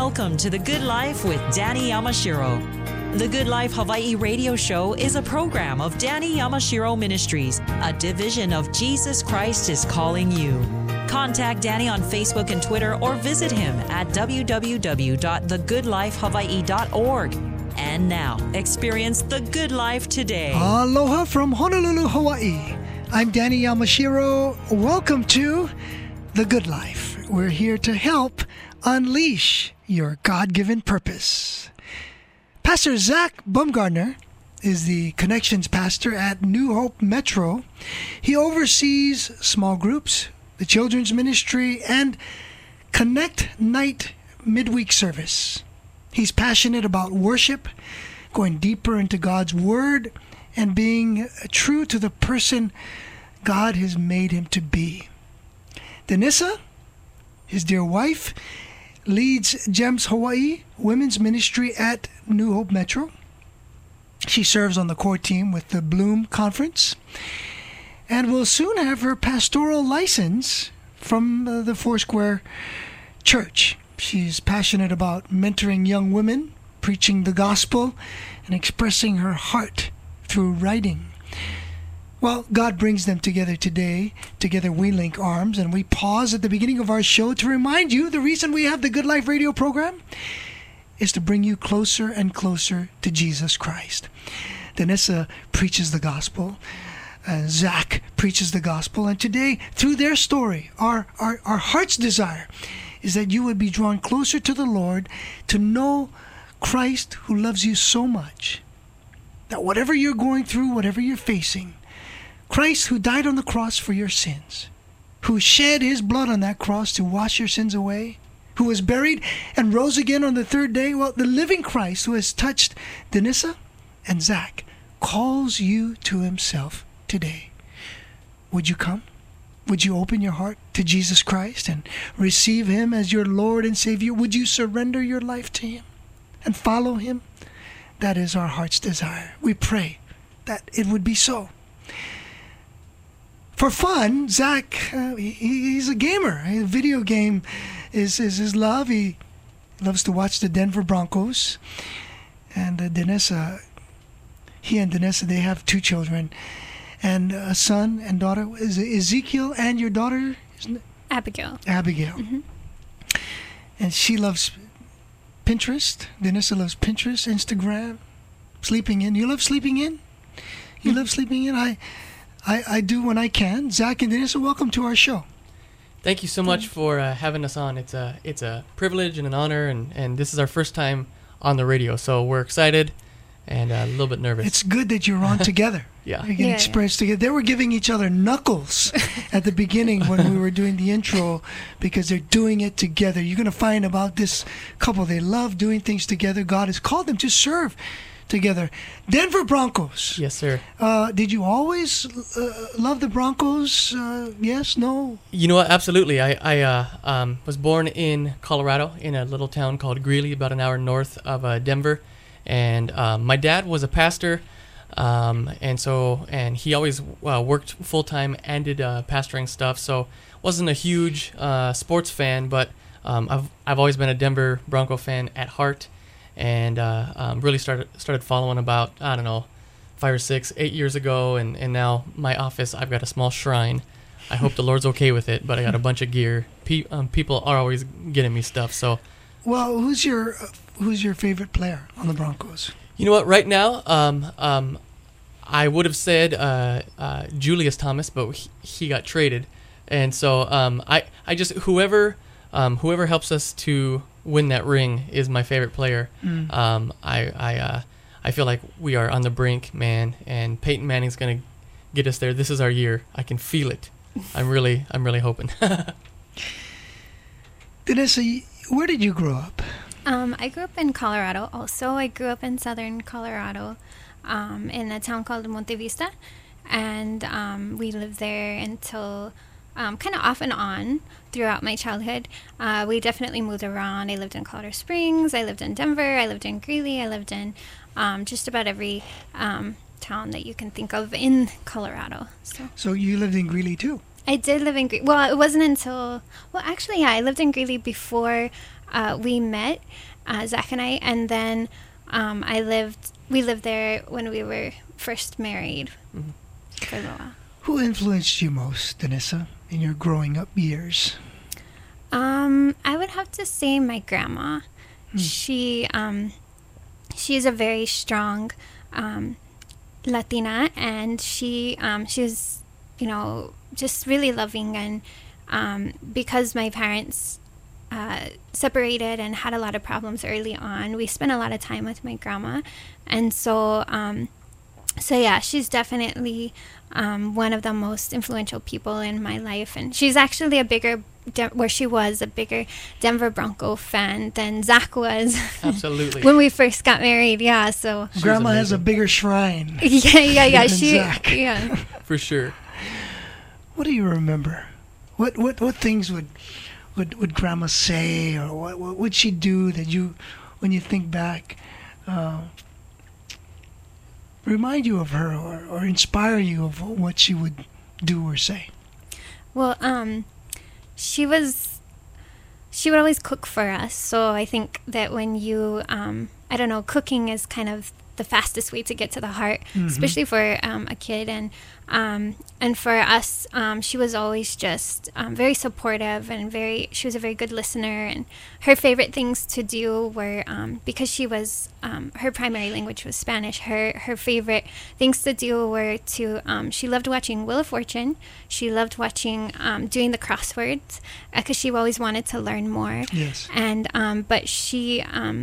Welcome to The Good Life with Danny Yamashiro. The Good Life Hawaii radio show is a program of Danny Yamashiro Ministries, a division of Jesus Christ is Calling You. Contact Danny on Facebook and Twitter or visit him at www.thegoodlifehawaii.org. And now, experience the good life today. Aloha from Honolulu, Hawaii. I'm Danny Yamashiro. Welcome to The Good Life. We're here to help unleash your God-given purpose. Pastor Zach Bumgardner is the Connections Pastor at New Hope Metro. He oversees small groups, the children's ministry, and Connect Night midweek service. He's passionate about worship, going deeper into God's Word, and being true to the person God has made him to be. Denissa, his dear wife, leads GEMS Hawaii Women's Ministry at New Hope Metro. She serves on the core team with the Bloom Conference and will soon have her pastoral license from the Foursquare Church. She's passionate about mentoring young women, preaching the gospel, and expressing her heart through writing. Well, God brings them together today. Together we link arms, and we pause at the beginning of our show to remind you the reason we have the Good Life radio program is to bring you closer and closer to Jesus Christ. Denissa preaches the gospel. Zach preaches the gospel. And today, through their story, our heart's desire is that you would be drawn closer to the Lord, to know Christ who loves you so much that whatever you're going through, whatever you're facing, Christ who died on the cross for your sins, who shed his blood on that cross to wash your sins away, who was buried and rose again on the third day, well, the living Christ who has touched Denissa and Zach calls you to himself today. Would you come? Would you open your heart to Jesus Christ and receive him as your Lord and Savior? Would you surrender your life to him and follow him? That is our heart's desire. We pray that it would be so. For fun, Zach, he's a gamer. A video game is his love. He loves to watch the Denver Broncos. And Denissa, he and Denissa, they have two children. And a son and daughter. Is it Ezekiel and your daughter? Abigail. Mm-hmm. And she loves Pinterest. Denissa loves Pinterest, Instagram, sleeping in. You love sleeping in? You love sleeping in? I do when I can. Zach and Denissa, welcome to our show. Thank you so much for having us on. It's a privilege and an honor, and this is our first time on the radio, so we're excited and a little bit nervous. It's good that you're on together. Yeah. You can experience together. They were giving each other knuckles at the beginning when we were doing the intro because they're doing it together. You're going to find about this couple. They love doing things together. God has called them to serve together. Denver Broncos. Yes, sir. Did you always love the Broncos? Yes? No? You know what? Absolutely. I was born in Colorado in a little town called Greeley, about an hour north of Denver. And my dad was a pastor, and he always worked full-time and did pastoring stuff. So wasn't a huge sports fan, but I've always been a Denver Bronco fan at heart. And really started following about, 5 or 6, 8 years ago, and now my office, I've got a small shrine. I hope the Lord's okay with it, but I got a bunch of gear. People are always getting me stuff. So, well, who's your favorite player on the Broncos? You know what? Right now, I would have said Julius Thomas, but he got traded, and so I just whoever helps us to win that ring is my favorite player. I feel like we are on the brink, man, and Peyton Manning's gonna get us there. This is our year. I can feel it. I'm really hoping. Denissa, where did you grow up? I grew up in Colorado. Also, I grew up in southern Colorado, in a town called Monte Vista, and we lived there until kind of off and on throughout my childhood. We definitely moved around. I lived in Colorado Springs. I lived in Denver. I lived in Greeley. I lived in just about every town that you can think of in Colorado. So you lived in Greeley too? I did live in Greeley. Well, it wasn't until... Well, actually, yeah, I lived in Greeley before we met, Zach and I, and then we lived there when we were first married for a little while. Who influenced you most, Danessa, in your growing up years? I would have to say my grandma. She's a very strong Latina, and she was, just really loving. And because my parents separated and had a lot of problems early on, we spent a lot of time with my grandma. And so yeah, she's definitely one of the most influential people in my life. And she's actually she was a bigger Denver Bronco fan than Zach was. Absolutely. When we first got married, yeah. So Grandma has a bigger shrine. Yeah. than Zach. Yeah. For sure. What do you remember? What things would Grandma say, or what would she do that you, when you think back, remind you of her or inspire you of what she would do or say? Well, she would always cook for us. So I think that when you, cooking is kind of the fastest way to get to the heart, especially for a kid. And for us, she was always just very supportive and she was a very good listener. And her favorite things to do were, because she was, her primary language was Spanish, her favorite things to do were she loved watching Wheel of Fortune. She loved watching, doing the crosswords, because she always wanted to learn more. Yes. And, but she,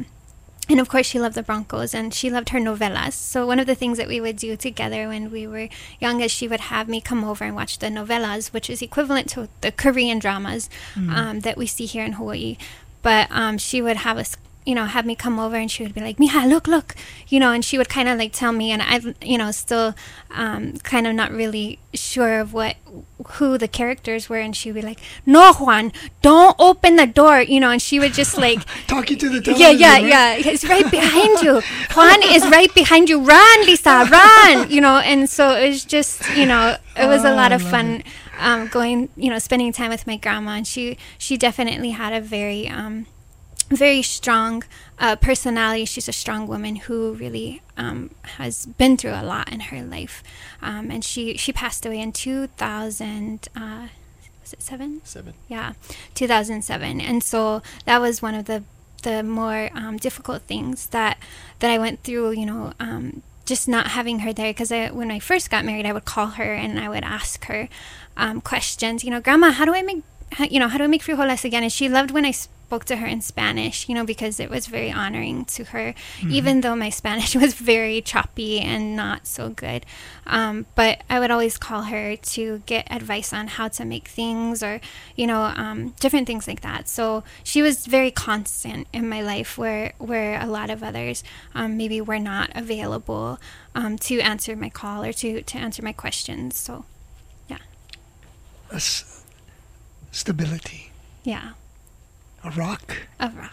and of course, she loved the Broncos, and she loved her novelas. So one of the things that we would do together when we were young is she would have me come over and watch the novelas, which is equivalent to the Korean dramas that we see here in Hawaii. But she would have us, have me come over, and she would be like, "Mija, look," and she would kind of like tell me, and I, still kind of not really sure of who the characters were, and she would be like, "No, Juan, don't open the door," and she would just like talking to the television. Yeah, it's right behind you. Juan is right behind you. Run, Lisa, run, and so it was just, it was a lot of fun going, spending time with my grandma, and she definitely had a very very strong personality. She's a strong woman who really has been through a lot in her life. And she passed away in 2000, was it 7? 7. Yeah, 2007. And so that was one of the more difficult things that I went through, just not having her there. Because when I first got married, I would call her and I would ask her questions. Grandma, how do I make frijoles again? And she loved when I spoke to her in Spanish, because it was very honoring to her, even though my Spanish was very choppy and not so good. But I would always call her to get advice on how to make things, or, different things like that. So she was very constant in my life, where a lot of others maybe were not available to answer my call or to answer my questions. So, yeah. Stability. Yeah. A rock. Yeah.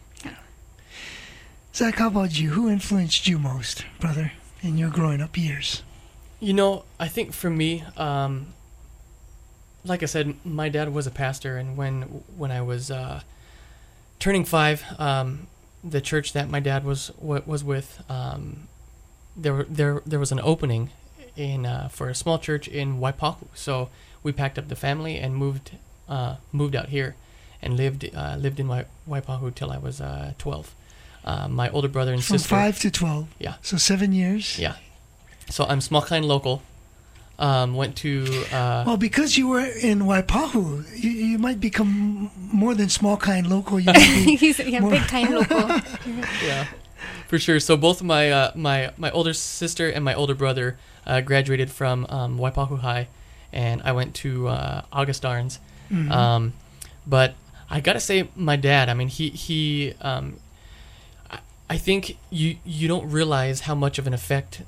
Zach, how about you? Who influenced you most, brother, in your growing up years? I think for me, like I said, my dad was a pastor, and when I was turning 5, the church that my dad was with, there was an opening for a small church in Waipahu. So we packed up the family and moved out here, and lived in Waipahu till I was 12. My older brother and sister. From 5 to 12. Yeah. So 7 years. Yeah. So I'm small kind local. Went to. Well, because you were in Waipahu, you might become more than small kind local. You might be He's big kind local. Yeah, for sure. So both my my older sister and my older brother graduated from Waipahu High, and I went to August Arns. But I gotta say, my dad, I mean, he I think you don't realize how much of an effect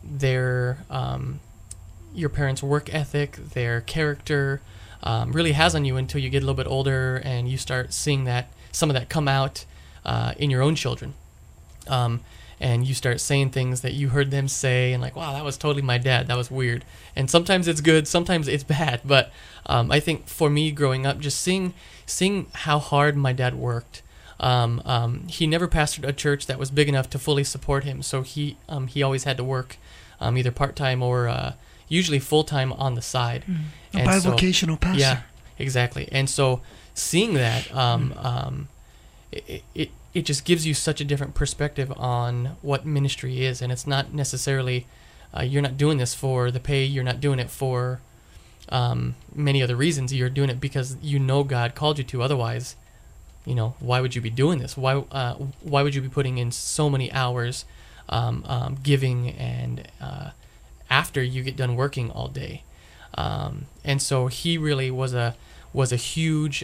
your parents' work ethic, their character, really has on you until you get a little bit older and you start seeing some of that come out in your own children. And you start saying things that you heard them say, and like, wow, that was totally my dad. That was weird. And sometimes it's good, sometimes it's bad. But I think for me growing up, just seeing how hard my dad worked, He never pastored a church that was big enough to fully support him, so he always had to work either part-time or usually full-time on the side. A bivocational pastor. Yeah, exactly. And so seeing that, it just gives you such a different perspective on what ministry is, and it's not necessarily you're not doing this for the pay, you're not doing it for many other reasons. You're doing it because you know God called you to. Otherwise, why would you be doing this? Why would you be putting in so many hours giving and after you get done working all day? And so he really was a huge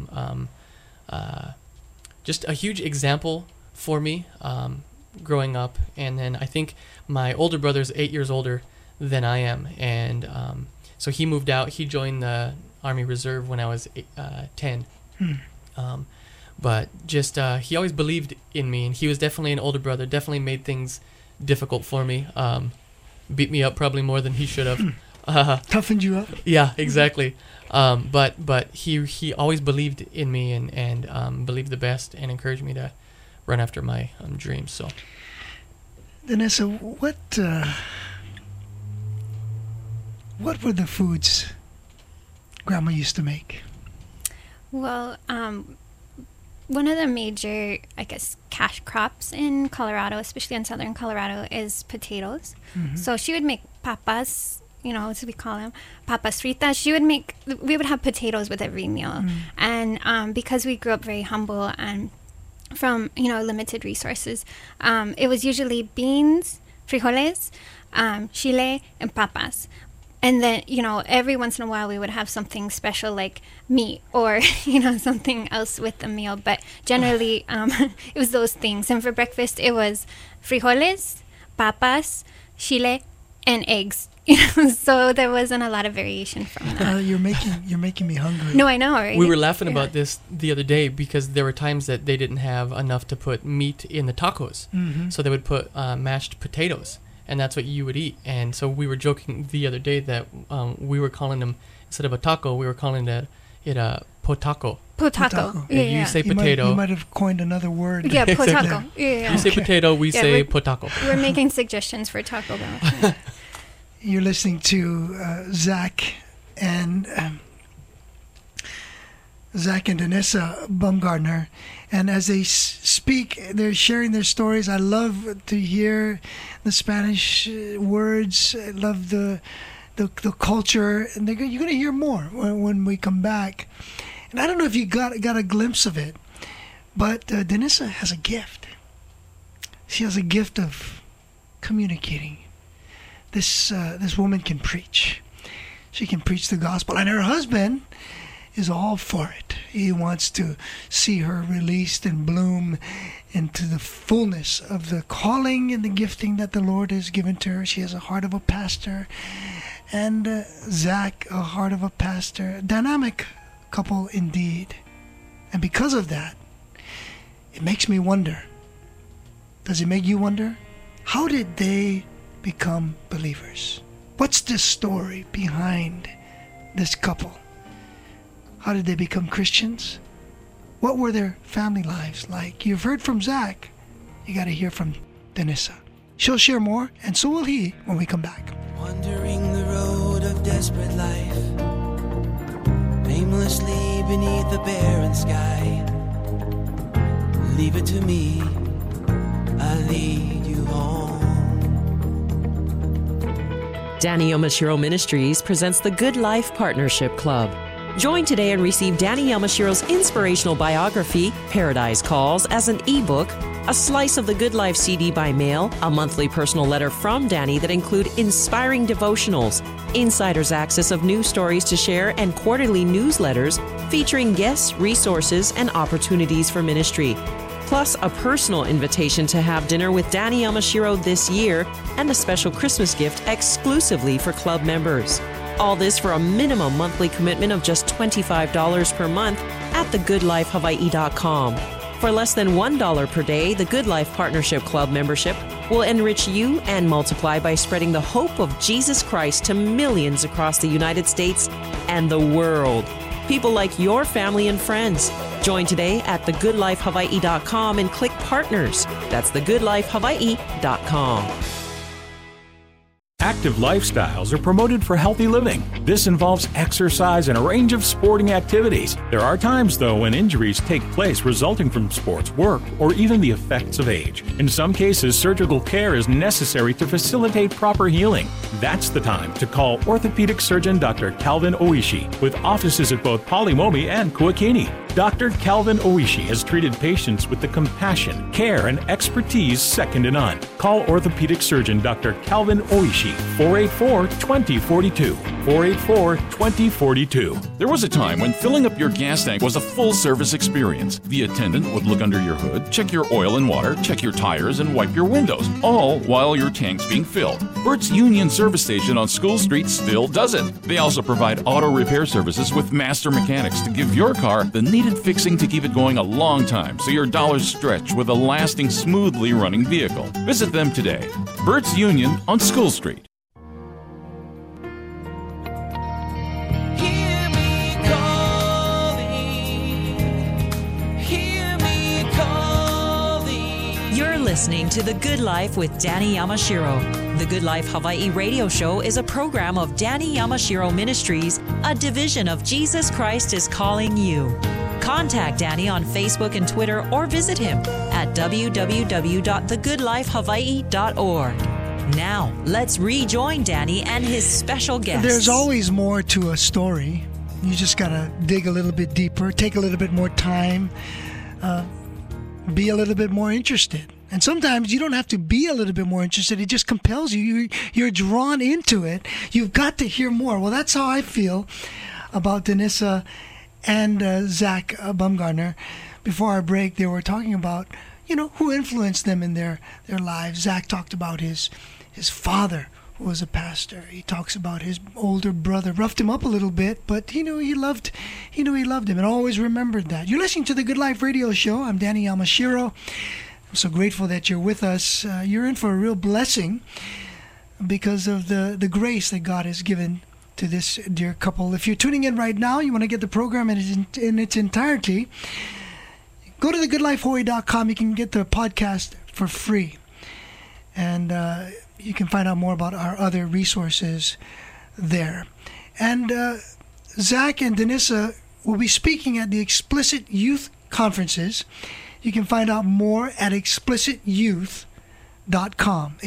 just a huge example for me growing up. And then I think my older brother's 8 years older than I am, and so he moved out. He joined the Army Reserve when I was 10. But just he always believed in me, and he was definitely an older brother. Definitely made things difficult for me. Beat me up probably more than he should have. Toughened you up. Yeah, exactly. But he always believed in me and believed the best and encouraged me to run after my dreams. So, Danessa, what were the foods Grandma used to make? Well, one of the major, I guess, cash crops in Colorado, especially in southern Colorado, is potatoes. Mm-hmm. So she would make papas, as we call them, papas fritas. We would have potatoes with every meal. Mm. And because we grew up very humble and from, limited resources, it was usually beans, frijoles, chile, and papas. And then, every once in a while we would have something special like meat or, something else with the meal. But generally, it was those things. And for breakfast, it was frijoles, papas, chile, and eggs. So there wasn't a lot of variation from that. You're making me hungry. No, I know, right? We were laughing about this the other day because there were times that they didn't have enough to put meat in the tacos. Mm-hmm. So they would put mashed potatoes. And that's what you would eat. And so we were joking the other day that we were calling them, instead of a taco, we were calling it a potaco. Potaco. Yeah. You say potato. You might have coined another word. Yeah, potaco. Yeah. You say potato, we say potaco. We're making suggestions for Taco Bell. You're listening to Zach and Danessa Baumgartner. And as they speak, they're sharing their stories. I love to hear the Spanish words. I love the culture. And you're going to hear more when we come back. And I don't know if you got a glimpse of it, but Danessa has a gift. She has a gift of communicating. This woman can preach. She can preach the gospel. And her husband is all for it. He wants to see her released and bloom into the fullness of the calling and the gifting that the Lord has given to her. She has a heart of a pastor, and Zach, a heart of a pastor. Dynamic couple indeed. And because of that, it makes me wonder. Does it make you wonder? How did they become believers? What's the story behind this couple? How did they become Christians? What were their family lives like? You've heard from Zach. You got to hear from Danessa. She'll share more, and so will he when we come back. Wandering the road of desperate life, aimlessly beneath the barren sky. Leave it to me, I'll lead you home. Danny Yamashiro Ministries presents the Good Life Partnership Club. Join today and receive Danny Yamashiro's inspirational biography, Paradise Calls, as an ebook, a slice of the Good Life CD by mail, a monthly personal letter from Danny that include inspiring devotionals, insider's access of news stories to share, and quarterly newsletters featuring guests, resources, and opportunities for ministry. Plus, a personal invitation to have dinner with Danny Yamashiro this year and a special Christmas gift exclusively for club members. All this for a minimum monthly commitment of just $25 per month at thegoodlifehawaii.com. For less than $1 per day, the Good Life Partnership Club membership will enrich you and multiply by spreading the hope of Jesus Christ to millions across the United States and the world. People like your family and friends. Join today at thegoodlifehawaii.com and click Partners. That's thegoodlifehawaii.com. Active lifestyles are promoted for healthy living. This involves exercise and a range of sporting activities. There are times, though, when injuries take place resulting from sports, work, or even the effects of age. In some cases, surgical care is necessary to facilitate proper healing. That's the time to call orthopedic surgeon Dr. Calvin Oishi, with offices at both Palimomi and Kuakini. Dr. Calvin Oishi has treated patients with the compassion, care, and expertise second to none. Call orthopedic surgeon Dr. Calvin Oishi, 484-2042, 484-2042. There was a time when filling up your gas tank was a full-service experience. The attendant would look under your hood, check your oil and water, check your tires, and wipe your windows, all while your tank's being filled. Bert's Union Service Station on School Street still does it. They also provide auto repair services with master mechanics to give your car the needed fixing to keep it going a long time so your dollars stretch with a lasting, smoothly running vehicle. Visit them today. Bert's Union on School Street. Hear me calling. Hear me calling. You're listening to The Good Life with Danny Yamashiro. The Good Life Hawaii radio show is a program of Danny Yamashiro Ministries, a division of Jesus Christ is Calling You. Contact Danny on Facebook and Twitter or visit him at www.thegoodlifehawaii.org. Now, let's rejoin Danny and his special guest. There's always more to a story. You just got to dig a little bit deeper, take a little bit more time, be a little bit more interested. And sometimes you don't have to be a little bit more interested. It just compels you. You're drawn into it. You've got to hear more. Well, that's how I feel about Danissa and Zach Bumgarner. Before our break, they were talking about, who influenced them in their lives. Zach talked about his father, who was a pastor. He talks about his older brother, roughed him up a little bit, but he loved him and always remembered that. You're listening to the Good Life Radio Show. I'm Danny Yamashiro. I'm so grateful that you're with us. You're in for a real blessing because of the grace that God has given to this dear couple. If you're tuning in right now, you want to get the program in its entirety, go to thegoodlifehawaii.com. You can get the podcast for free. And you can find out more about our other resources there. And Zach and Danissa will be speaking at the Explicit Youth Conferences. You can find out more at explicityouth.com.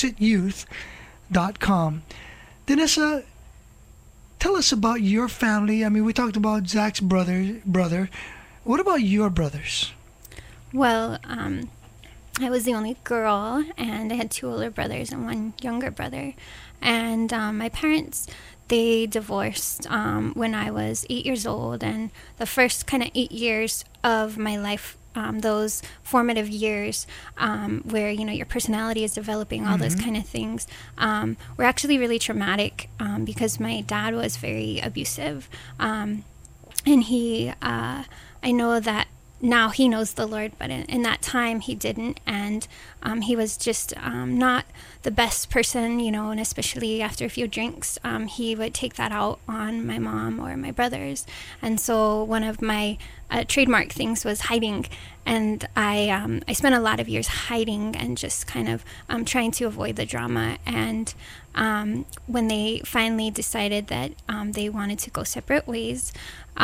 Explicityouth.com. Danissa, tell us about your family. I mean, we talked about Zach's brother. What about your brothers? Well, I was the only girl, and I had 2 older brothers and 1 younger brother. And my parents, they divorced when I was 8 years old. And the first kind of 8 years of my life, those formative years where, your personality is developing, all those kind of things, were actually really traumatic because my dad was very abusive. And he, I know that now he knows the Lord, but in that time he didn't. And he was just not the best person, and especially after a few drinks, he would take that out on my mom or my brothers. And so one of my trademark things was hiding. And I spent a lot of years hiding and just kind of trying to avoid the drama. And when they finally decided that they wanted to go separate ways,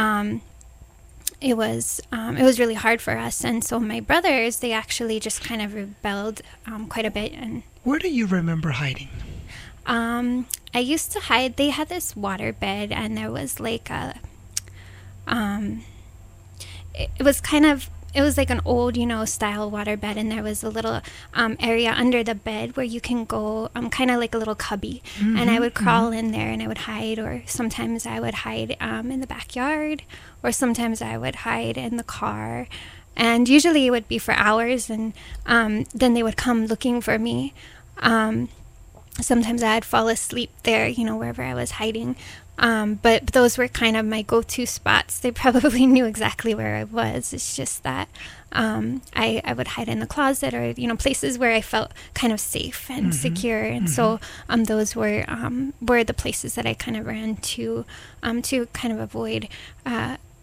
it was really hard for us. And so my brothers, they actually just kind of rebelled quite a bit. And where do you remember hiding? I used to hide. They had this water bed, and there was like it was like an old, style water bed, and there was a little area under the bed where you can go, kind of like a little cubby. And I would crawl in there, and I would hide, or sometimes I would hide in the backyard, or sometimes I would hide in the car. And usually it would be for hours, and then they would come looking for me. Sometimes I'd fall asleep there, wherever I was hiding. But those were kind of my go-to spots. They probably knew exactly where I was. It's just that I would hide in the closet, or places where I felt kind of safe and secure. And so those were the places that I kind of ran to kind of avoid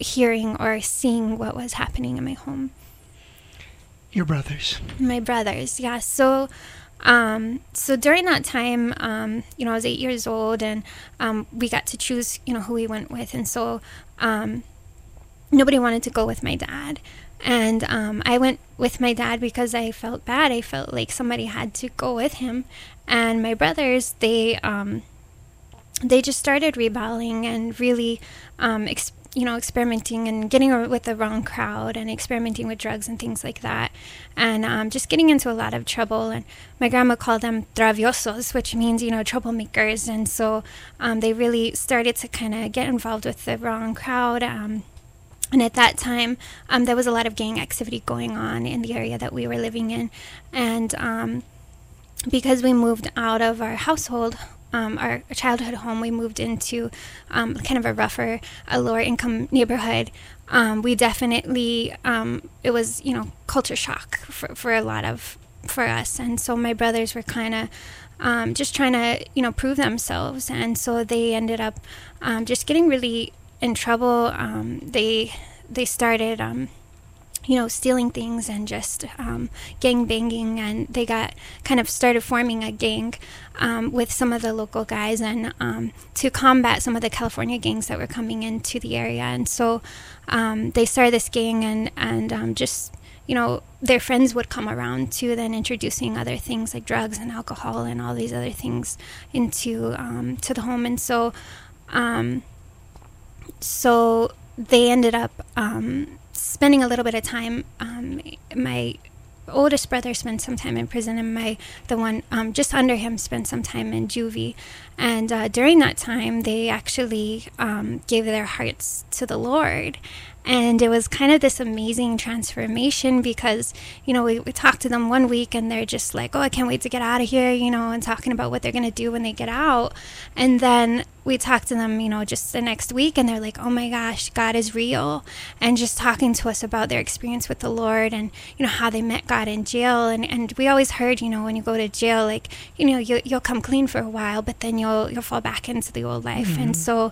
hearing or seeing what was happening in my home. Your brothers. My brothers, yeah. So during that time, I was 8 years old, and we got to choose, who we went with. And so nobody wanted to go with my dad. And I went with my dad because I felt bad. I felt like somebody had to go with him. And my brothers, they just started rebelling and really experimenting and getting with the wrong crowd and experimenting with drugs and things like that, and just getting into a lot of trouble. And my grandma called them traviosos, which means, troublemakers. And so they really started to kind of get involved with the wrong crowd. And at that time, there was a lot of gang activity going on in the area that we were living in. And because we moved out of our household, our childhood home, we moved into kind of a rougher, lower income neighborhood. We definitely, it was, culture shock for us. And so my brothers were kind of just trying to, prove themselves. And so they ended up just getting really in trouble. They started, stealing things and just gang banging, and they got kind of started forming a gang with some of the local guys, and to combat some of the California gangs that were coming into the area. And so they started this gang, and just, their friends would come around too, then introducing other things like drugs and alcohol and all these other things into to the home. And so they ended up spending a little bit of time. My oldest brother spent some time in prison, and the one just under him spent some time in juvie. And during that time, they actually gave their hearts to the Lord. And it was kind of this amazing transformation because, we talked to them one week and they're just like, oh, I can't wait to get out of here, and talking about what they're going to do when they get out. And then we talked to them, just the next week, and they're like, oh my gosh, God is real. And just talking to us about their experience with the Lord and, how they met God in jail. And we always heard, when you go to jail, like, you'll come clean for a while, but then you'll fall back into the old life. Mm-hmm. And so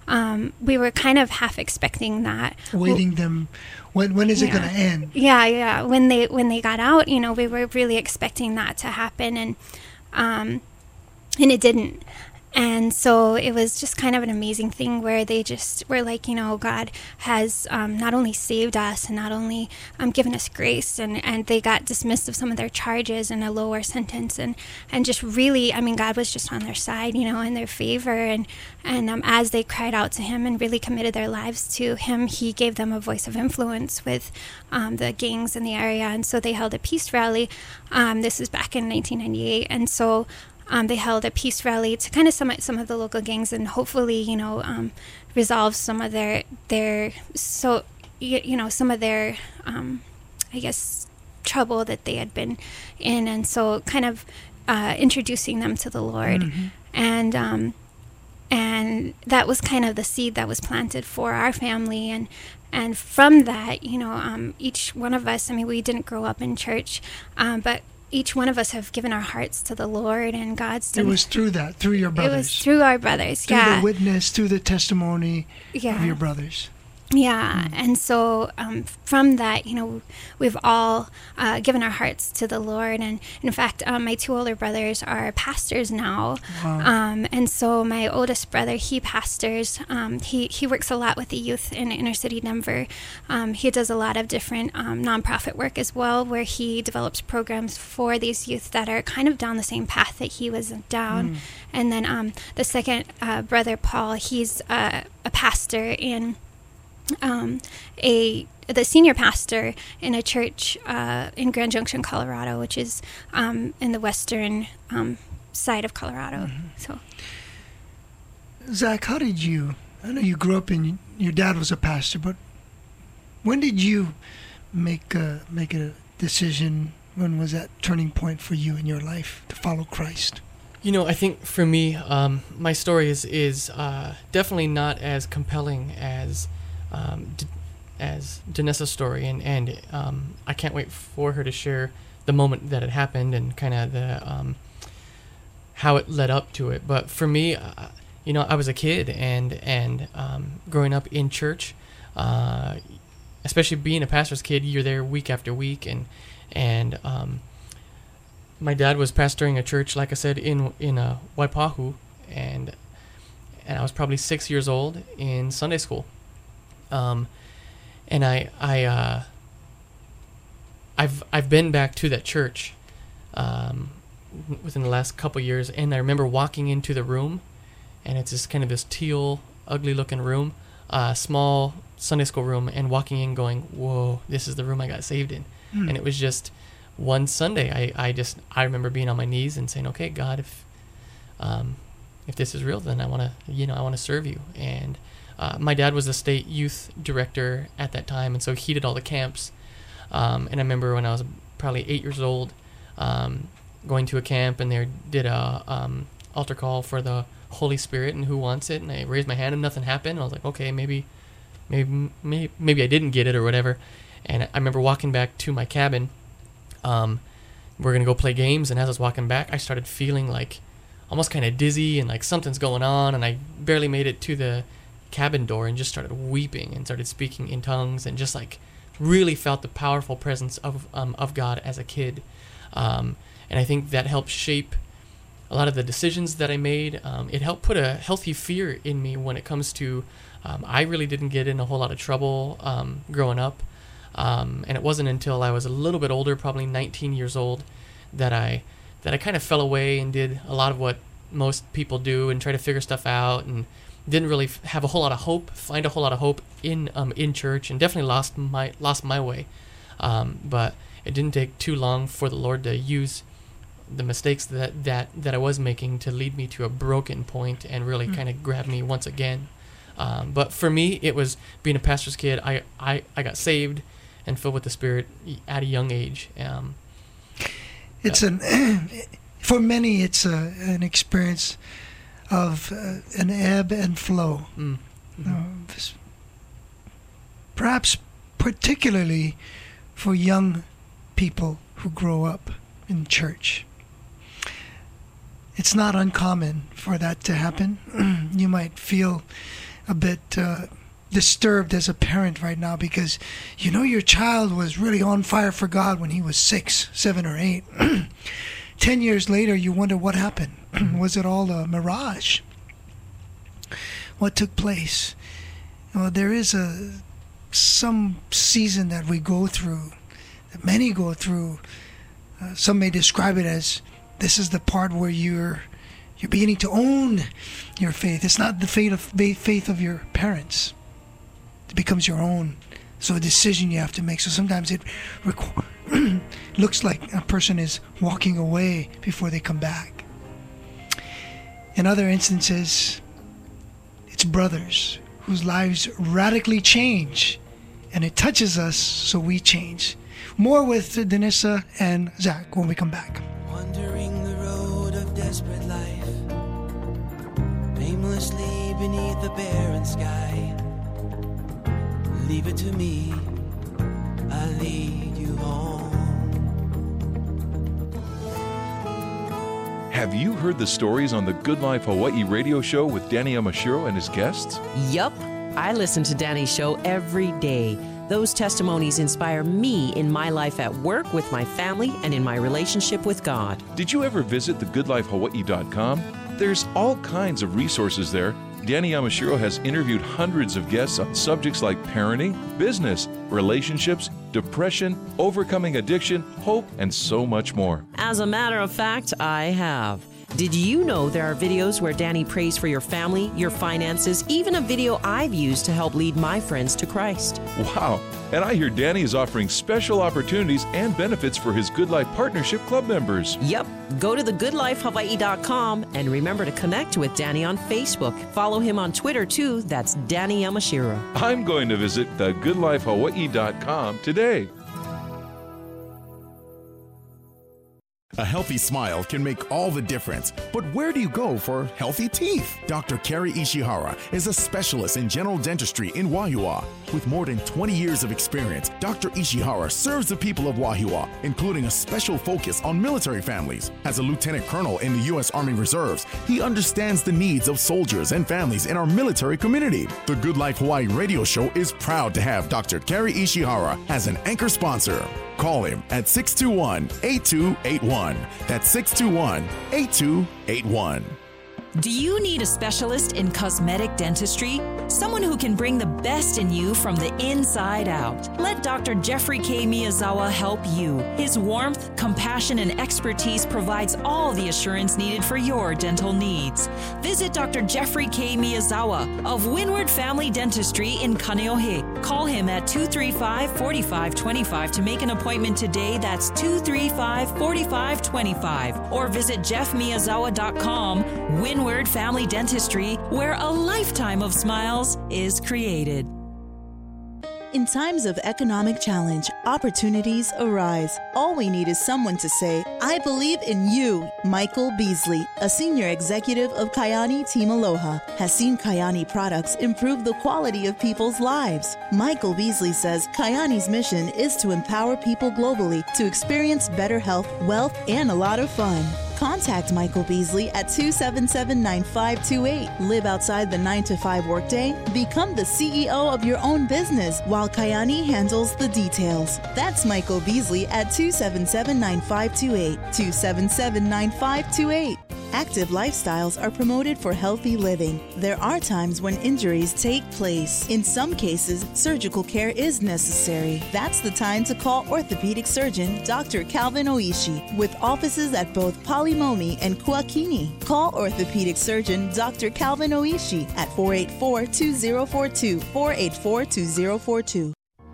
we were kind of half expecting that. Waiting them, when is it going to end? Yeah. When they got out, we were really expecting that to happen, and it didn't. And so it was just kind of an amazing thing where they just were like, God has not only saved us and not only given us grace, and they got dismissed of some of their charges and a lower sentence, and just really, God was just on their side, in their favor. And as they cried out to him and really committed their lives to him, he gave them a voice of influence with the gangs in the area. And so they held a peace rally. This was back in 1998. And so they held a peace rally to kind of summit some of the local gangs and hopefully, resolve some of their some of their, I guess, trouble that they had been in. And so kind of introducing them to the Lord. Mm-hmm. And that was kind of the seed that was planted for our family. And from that, each one of us, we didn't grow up in church, but each one of us have given our hearts to the Lord, and God's done. It was through your brothers. It was through our brothers, through the witness, through the testimony of your brothers. Yeah, and so from that, we've all given our hearts to the Lord. And in fact, my two older brothers are pastors now. Wow. And so my oldest brother, he pastors. He works a lot with the youth in inner city Denver. He does a lot of different nonprofit work as well, where he develops programs for these youth that are kind of down the same path that he was down. And then the second brother, Paul, he's a pastor in the senior pastor in a church in Grand Junction, Colorado, which is in the western side of Colorado. Mm-hmm. So, Zach, how did you? I know you grew up and your dad was a pastor, but when did you make a decision? When was that turning point for you in your life to follow Christ? I think for me, my story is definitely not as compelling as Danessa's story, and I can't wait for her to share the moment that it happened and kind of the how it led up to it. But for me, I was a kid and growing up in church, especially being a pastor's kid, you're there week after week, and my dad was pastoring a church, like I said, in Waipahu, and I was probably 6 years old in Sunday school, and I've been back to that church within the last couple years, and I remember walking into the room, and it's just kind of this teal, ugly-looking room, small Sunday school room, and walking in going, whoa, this is the room I got saved in. And it was just one Sunday, I remember being on my knees and saying, okay, God, if this is real, then I want to serve you. And my dad was the state youth director at that time, and so he did all the camps. And I remember when I was probably 8 years old, going to a camp, and they did a altar call for the Holy Spirit and who wants it, and I raised my hand and nothing happened. And I was like, okay, maybe I didn't get it or whatever. And I remember walking back to my cabin. We're gonna go play games, and as I was walking back, I started feeling like almost kind of dizzy and like something's going on, and I barely made it to the cabin door and just started weeping and started speaking in tongues and just like really felt the powerful presence of God as a kid. And I think that helped shape a lot of the decisions that I made. It helped put a healthy fear in me when it comes to, I really didn't get in a whole lot of trouble growing up. And it wasn't until I was a little bit older, probably 19 years old, that I kind of fell away and did a lot of what most people do and try to figure stuff out, and didn't really find a whole lot of hope in church, and definitely lost my way. But it didn't take too long for the Lord to use the mistakes that I was making to lead me to a broken point and really kind of grab me once again. But for me, it was being a pastor's kid. I got saved and filled with the Spirit at a young age. It's for many, it's an experience of an ebb and flow. Perhaps particularly for young people who grow up in church. It's not uncommon for that to happen. You might feel a bit disturbed as a parent right now because you know your child was really on fire for God when he was 6, 7, or 8. 10 years later, you wonder what happened. Was it all a mirage? What took place? Well, there is some season that we go through, that many go through. Some may describe it as this is the part where you're beginning to own your faith. It's not the faith of your parents. It becomes your own. So a decision you have to make. So sometimes it looks like a person is walking away before they come back. In other instances, it's brothers whose lives radically change, and it touches us, so we change. More with Denissa and Zach when we come back. Wandering the road of desperate life, aimlessly beneath the barren sky. Leave it to me, I'll lead you home. Have you heard the stories on the Good Life Hawaii radio show with Danny Yamashiro and his guests? Yup. I listen to Danny's show every day. Those testimonies inspire me in my life at work, with my family, and in my relationship with God. Did you ever visit thegoodlifehawaii.com? There's all kinds of resources there. Danny Yamashiro has interviewed hundreds of guests on subjects like parenting, business, relationships, depression, overcoming addiction, hope, and so much more. As a matter of fact, I have. Did you know there are videos where Danny prays for your family, your finances, even a video I've used to help lead my friends to Christ? Wow. And I hear Danny is offering special opportunities and benefits for his Good Life Partnership Club members. Yep. Go to thegoodlifehawaii.com and remember to connect with Danny on Facebook. Follow him on Twitter too. That's Danny Yamashiro. I'm going to visit thegoodlifehawaii.com today. A healthy smile can make all the difference. But where do you go for healthy teeth? Dr. Kerry Ishihara is a specialist in general dentistry in Wahiawa. With more than 20 years of experience, Dr. Ishihara serves the people of Wahiawa, including a special focus on military families. As a lieutenant colonel in the U.S. Army Reserves, he understands the needs of soldiers and families in our military community. The Good Life Hawaii radio show is proud to have Dr. Kerry Ishihara as an anchor sponsor. Call him at 621-8281. That's 621-8281. Do you need a specialist in cosmetic dentistry? Someone who can bring the best in you from the inside out. Let Dr. Jeffrey K. Miyazawa help you. His warmth, compassion, and expertise provides all the assurance needed for your dental needs. Visit Dr. Jeffrey K. Miyazawa of Windward Family Dentistry in Kaneohe. Call him at 235-4525 to make an appointment today. That's 235-4525. Or visit jeffmiyazawa.com. Windward Family Dentistry, where a lifetime of smiles is created. In times of economic challenge, opportunities arise. All we need is someone to say, I believe in you. Michael Beasley, a senior executive of Kayani Team Aloha, has seen Kayani products improve the quality of people's lives. Michael Beasley says Kayani's mission is to empower people globally to experience better health, wealth, and a lot of fun. Contact Michael Beasley at 277-9528. Live outside the 9-to-5 workday. Become the CEO of your own business while Kayani handles the details. That's Michael Beasley at 277-9528. 277-9528. Active lifestyles are promoted for healthy living. There are times when injuries take place. In some cases, surgical care is necessary. That's the time to call orthopedic surgeon Dr. Calvin Oishi with offices at both Palimomi and Kuakini. Call orthopedic surgeon Dr. Calvin Oishi at 484-2042, 484-2042.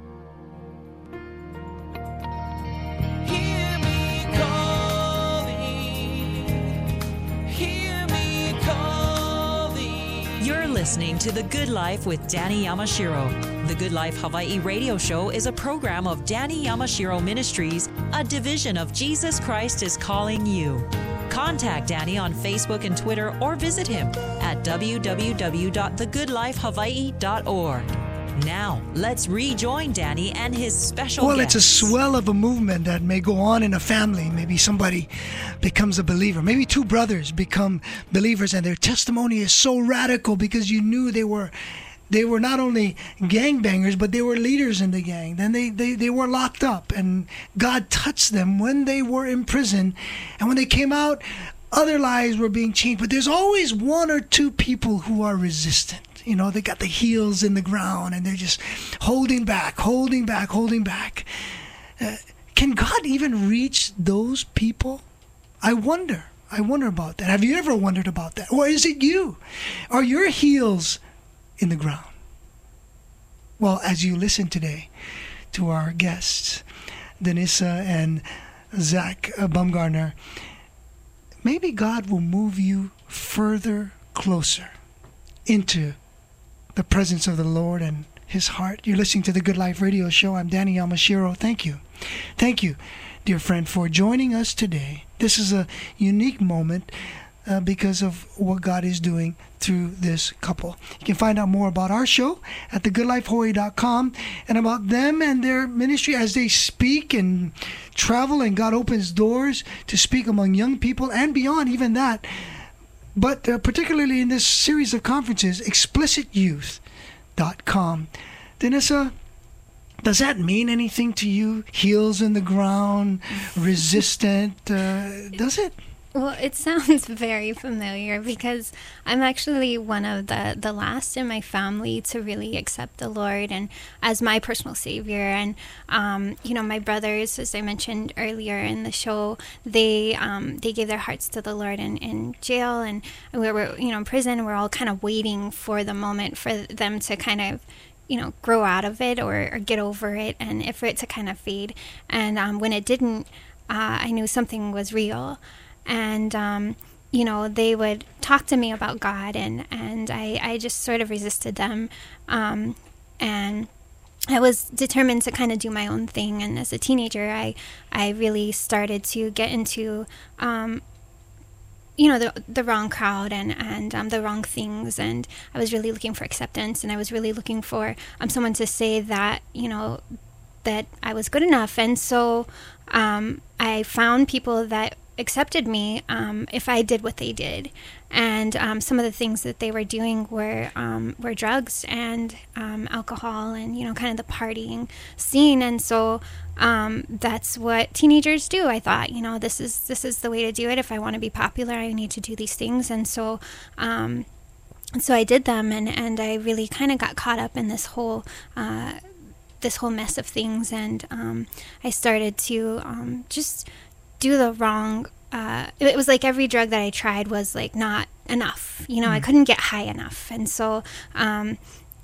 Listening to The Good Life with Danny Yamashiro. The Good Life Hawaii radio show is a program of Danny Yamashiro Ministries, a division of Jesus Christ is Calling You. Contact Danny on Facebook and Twitter or visit him at www.thegoodlifehawaii.org. Now, let's rejoin Danny and his special guest. It's a swell of a movement that may go on in a family. Maybe somebody becomes a believer. Maybe two brothers become believers, and their testimony is so radical because you knew they were not only gangbangers, but they were leaders in the gang. Then they were locked up, and God touched them when they were in prison. And when they came out, other lives were being changed. But there's always one or two people who are resistant. You know, they got the heels in the ground and they're just holding back. Can God even reach those people? I wonder about that. Have you ever wondered about that? Or is it you? Are your heels in the ground? Well, as you listen today to our guests, Denisa and Zach Bumgarner, maybe God will move you further closer into the presence of the Lord and His heart. You're listening to the Good Life Radio Show. I'm Danny Yamashiro. Thank you, dear friend, for joining us today. This is a unique moment because of what God is doing through this couple. You can find out more about our show at thegoodlifehawaii.com and about them and their ministry as they speak and travel, and God opens doors to speak among young people and beyond even that. But particularly in this series of conferences, explicityouth.com. Denisa, does that mean anything to you? Heels in the ground, resistant, does it? Well, it sounds very familiar because I'm actually one of the last in my family to really accept the Lord and as my personal Savior. And, my brothers, as I mentioned earlier in the show, they gave their hearts to the Lord in jail, and we were, in prison. We're all kind of waiting for the moment for them to kind of, grow out of it or get over it, and for it to kind of fade. And when it didn't, I knew something was real. And, they would talk to me about God, and I just sort of resisted them. And I was determined to kind of do my own thing. And as a teenager, I really started to get into, the wrong crowd and the wrong things. And I was really looking for acceptance, and I was really looking for someone to say that, that I was good enough. And so I found people that accepted me if I did what they did. And some of the things that they were doing were drugs and alcohol and, kind of the partying scene. And so that's what teenagers do. I thought, this is the way to do it. If I want to be popular, I need to do these things. And so I did them, and I really kind of got caught up in this whole mess of things. And I started to just do the wrong. It was like every drug that I tried was like not enough. I couldn't get high enough. And so, I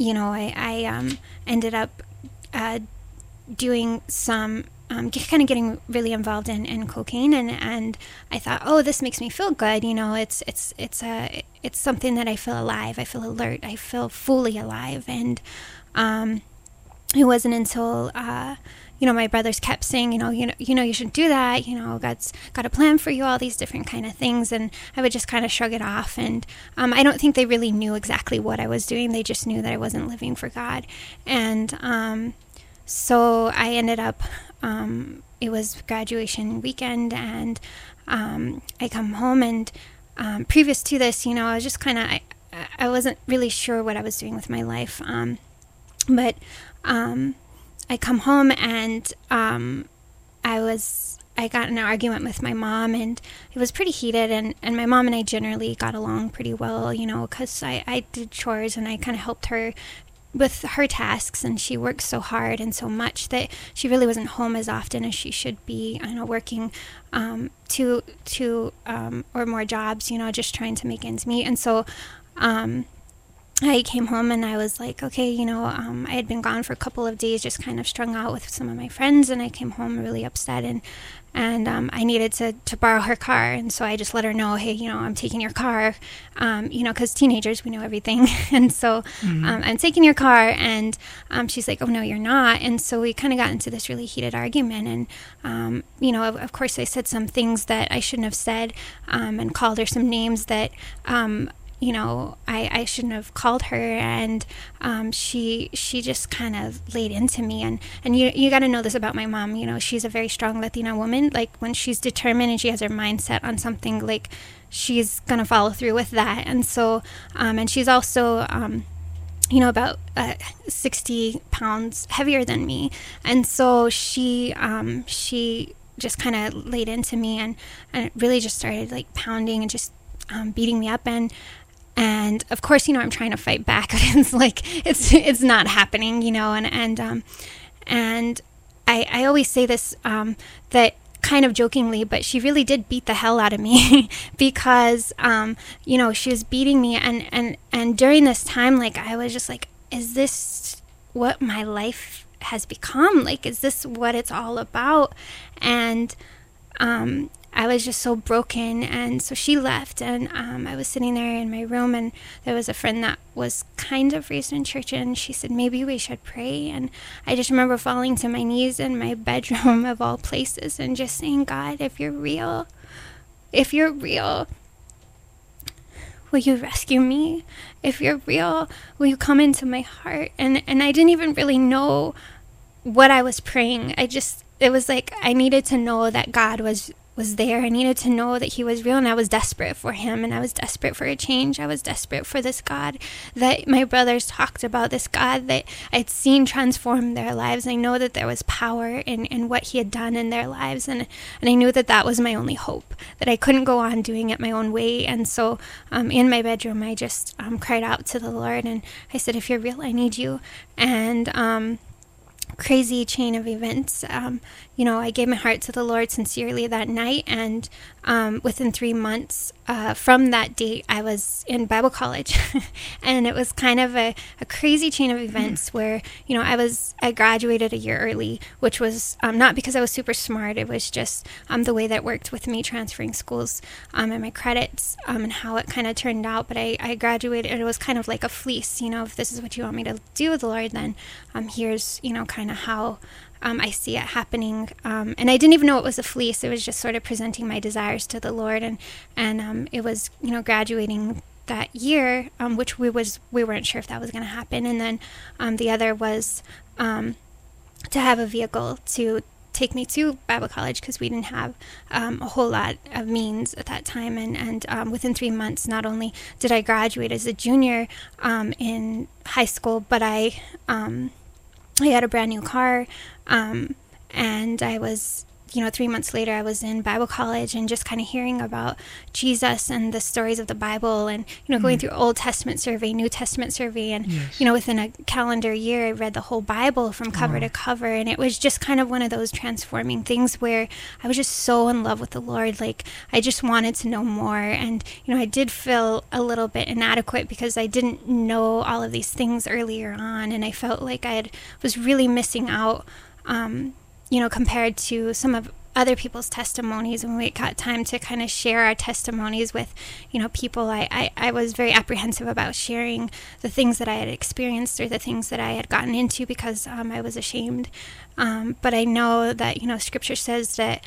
ended up doing some, kind of getting really involved in cocaine. And I thought, oh, this makes me feel good. It's something that I feel alive. I feel alert. I feel fully alive. And it wasn't until my brothers kept saying, you shouldn't do that. God's got a plan for you, all these different kind of things. And I would just kind of shrug it off. And I don't think they really knew exactly what I was doing. They just knew that I wasn't living for God. And so I ended up, it was graduation weekend, and I come home, and previous to this, I was just kind of, I wasn't really sure what I was doing with my life. But I come home, and I got in an argument with my mom, and it was pretty heated, and my mom and I generally got along pretty well, because I did chores, and I kind of helped her with her tasks, and she worked so hard and so much that she really wasn't home as often as she should be, working two or more jobs, just trying to make ends meet. And so I came home, and I was like, okay, I had been gone for a couple of days, just kind of strung out with some of my friends, and I came home really upset, and I needed to borrow her car. And so I just let her know, hey, I'm taking your car, because teenagers, we know everything. And so I'm taking your car, and she's like, oh, no, you're not. And so we kind of got into this really heated argument. And, of course, I said some things that I shouldn't have said, and called her some names that I shouldn't have called her, and she just kind of laid into me. And you got to know this about my mom. She's a very strong Latina woman. Like, when she's determined and she has her mindset on something, like, she's gonna follow through with that. And so and she's also about 60 pounds heavier than me. And so she just kind of laid into me, and it really just started like pounding and just beating me up. And of course, I'm trying to fight back, but it's like, it's not happening, and I always say this, that kind of jokingly, but she really did beat the hell out of me because, she was beating me. And during this time, like, I was just like, is this what my life has become? Like, is this what it's all about? And, I was just so broken. And so she left, and I was sitting there in my room, and there was a friend that was kind of raised in church, and she said, maybe we should pray. And I just remember falling to my knees in my bedroom of all places and just saying, God, if you're real, will you rescue me? If you're real, will you come into my heart? And I didn't even really know what I was praying. It was like I needed to know that God was there. I needed to know that he was real, and I was desperate for him, and I was desperate for a change. I was desperate for this God that my brothers talked about, this God that I'd seen transform their lives. I know that there was power in what he had done in their lives, and I knew that was my only hope, that I couldn't go on doing it my own way. And so in my bedroom, I just cried out to the Lord, and I said, if you're real, I need you. And crazy chain of events. I gave my heart to the Lord sincerely that night, and within 3 months from that date, I was in Bible college. And it was kind of a crazy chain of events where, I graduated a year early, which was not because I was super smart. It was just the way that worked with me transferring schools and my credits and how it kind of turned out. But I graduated, and it was kind of like a fleece. If this is what you want me to do with the Lord, then here's, kind of how I see it happening. And I didn't even know it was a fleece. It was just sort of presenting my desires to the Lord. And it was, graduating that year, which we weren't sure if that was going to happen. And then the other was to have a vehicle to take me to Bible college, because we didn't have a whole lot of means at that time. And within 3 months, not only did I graduate as a junior in high school, but I had a brand new car, and I was, 3 months later, I was in Bible college and just kind of hearing about Jesus and the stories of the Bible, and, going through Old Testament survey, New Testament survey, and, within a calendar year, I read the whole Bible from cover to cover, and it was just kind of one of those transforming things where I was just so in love with the Lord. Like, I just wanted to know more, and, I did feel a little bit inadequate because I didn't know all of these things earlier on, and I felt like was really missing out, compared to some of other people's testimonies. When we got time to kind of share our testimonies with, people, I was very apprehensive about sharing the things that I had experienced or the things that I had gotten into because I was ashamed. But I know that, Scripture says that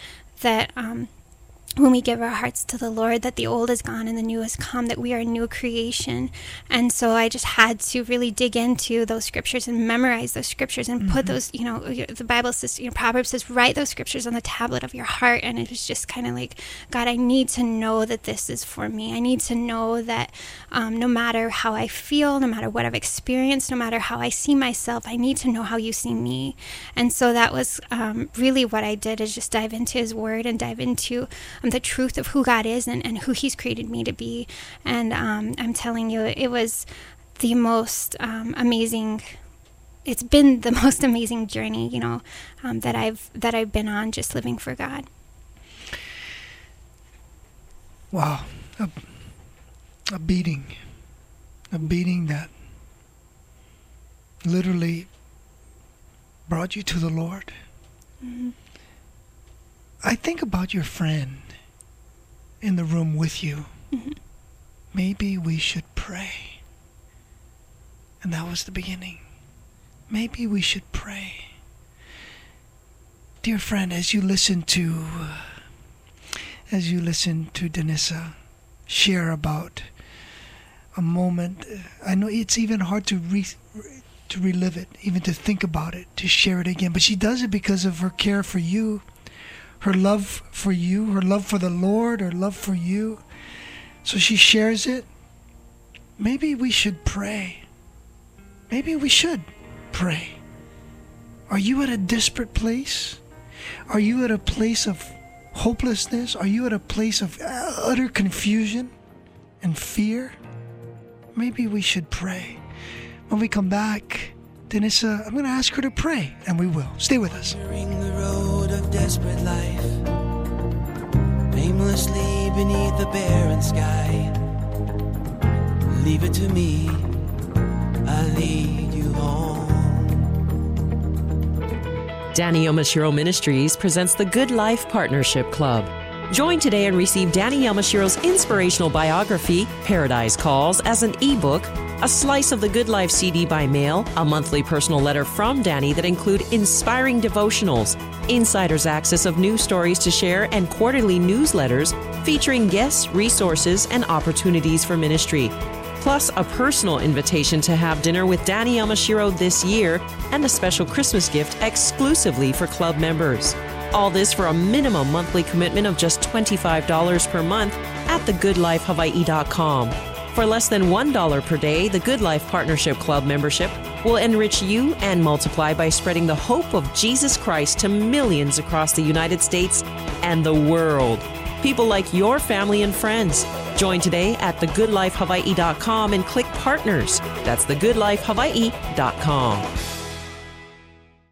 when we give our hearts to the Lord, that the old is gone and the new has come, that we are a new creation. And so I just had to really dig into those scriptures and memorize those scriptures and put those, the Bible says, Proverbs says, write those scriptures on the tablet of your heart. And it was just kind of like, God, I need to know that this is for me. I need to know that no matter how I feel, no matter what I've experienced, no matter how I see myself, I need to know how you see me. And so that was really what I did, is just dive into his word and dive into the truth of who God is and who he's created me to be. And I'm telling you, it was the most amazing, it's been the most amazing journey, that I've been on, just living for God. Wow. A beating that literally brought you to the Lord. Mm-hmm. I think about your friend in the room with you. Mm-hmm. Maybe we should pray. And that was the beginning. Maybe we should pray. Dear friend, as you listen to Denisa share about a moment, I know it's even hard to relive it, even to think about it, to share it again. But she does it because of her care for you, her love for you, her love for the Lord, her love for you. So she shares it. Maybe we should pray. Maybe we should pray. Are you at a desperate place? Are you at a place of hopelessness? Are you at a place of utter confusion and fear? Maybe we should pray. When we come back, Denisa, I'm going to ask her to pray, and we will. Stay with us. During the road of desperate life, aimlessly beneath the barren sky, leave it to me, I'll lead you home. Danny Yamashiro Ministries presents the Good Life Partnership Club. Join today and receive Danny Yamashiro's inspirational biography, Paradise Calls, as an ebook, a slice of the Good Life CD by mail, a monthly personal letter from Danny that include inspiring devotionals, insider's access of news stories to share, and quarterly newsletters featuring guests, resources, and opportunities for ministry. Plus, a personal invitation to have dinner with Danny Yamashiro this year and a special Christmas gift exclusively for club members. All this for a minimum monthly commitment of just $25 per month at thegoodlifehawaii.com. For less than $1 per day, the Good Life Partnership Club membership will enrich you and multiply by spreading the hope of Jesus Christ to millions across the United States and the world. People like your family and friends. Join today at thegoodlifehawaii.com and click Partners. That's thegoodlifehawaii.com.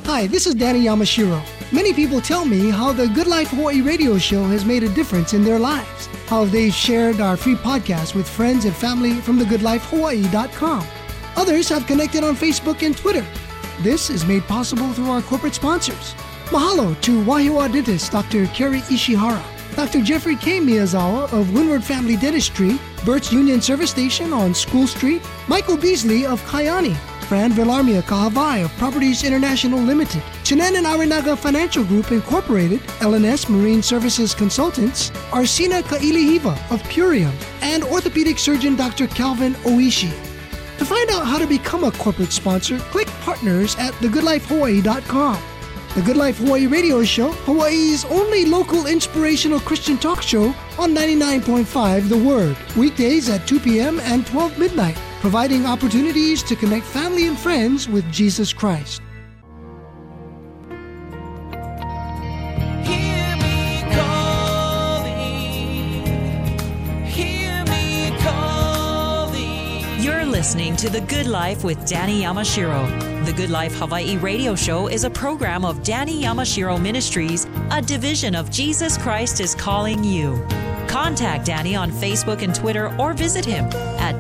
Hi, this is Danny Yamashiro. Many people tell me how the Good Life Hawaii radio show has made a difference in their lives, how they've shared our free podcast with friends and family from thegoodlifehawaii.com. Others have connected on Facebook and Twitter. This is made possible through our corporate sponsors. Mahalo to Wahiawa dentist Dr. Kerry Ishihara, Dr. Jeffrey K. Miyazawa of Windward Family Dentistry, Burt's Union Service Station on School Street, Michael Beasley of Kayani, Fran Villarmia Kahavai of Properties International Limited, Chinan and Arinaga Financial Group Incorporated, LNS Marine Services Consultants, Arsina Kailihiva of Purium, and orthopedic surgeon Dr. Calvin Oishi. To find out how to become a corporate sponsor, click Partners at thegoodlifehawaii.com. The Good Life Hawaii radio show, Hawaii's only local inspirational Christian talk show on 99.5 The Word, weekdays at 2 p.m. and 12 midnight, providing opportunities to connect family and friends with Jesus Christ. Hear me calling, hear me calling. You're listening to The Good Life with Danny Yamashiro. The Good Life Hawaii radio show is a program of Danny Yamashiro Ministries, a division of Jesus Christ is Calling You. Contact Danny on Facebook and Twitter or visit him at